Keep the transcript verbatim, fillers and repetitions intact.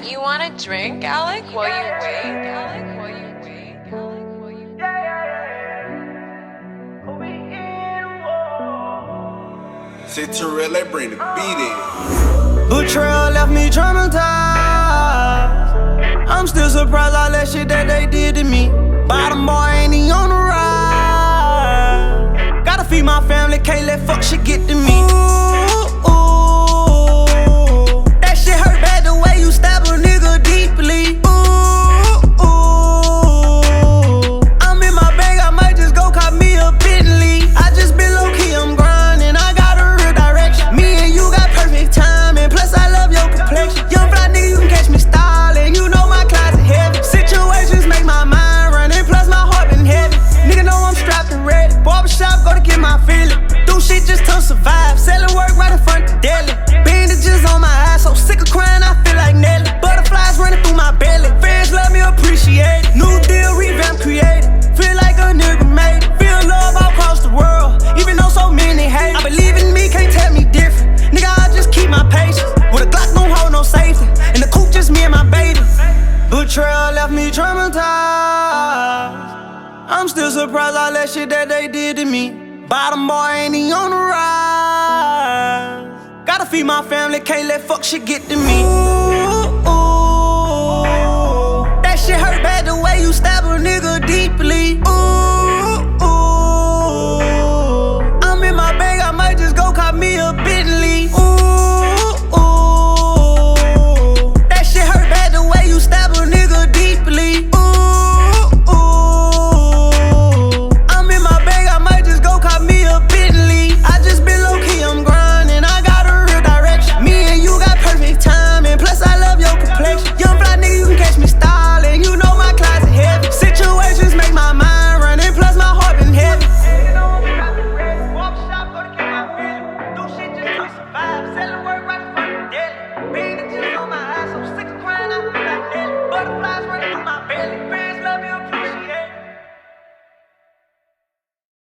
You want a drink, Alec, while you wait? Alec, while you wait? Alec, while you wait? Say Terrell, let bring the beat in. Betrayal left me traumatized. I'm still surprised all that shit that they did to me. Bottom boy ain't he on the ride. Gotta feed my family, can't let fuck shit get to me. Ooh, ooh, that shit hurt bad the way you stab a nigga deeply. Ooh, ooh, I'm in my bag, I might just go cop me a Bentley. I just been low key, I'm grinding, I got a real direction. Me and you got perfect timing, plus I love your complexion. Young fly nigga, you can catch me styling, you know my closet heavy. Situations make my mind running, plus my heart been heavy. Nigga know I'm strapped and ready. Barbershop, go to get my feeling. Do shit just to survive. Selling work right in front of deli. Bandages on my eyes, so sick of crying, I feel like Nelly. Butterflies running through my belly. Fans love me, appreciate it. New deal, revamp, created. Feel like a nigga made it. Feel love all across the world, even though so many hate. I believe in me, can't tell me different. Nigga, I just keep my patience. With a Glock, don't hold no safety. And the coupe just me and my baby. Betrayal left me traumatized. I'm still surprised all that shit that they did to me. Bottom boy ain't he on the rise. Gotta feed my family, can't let fuck shit get to me. Ooh.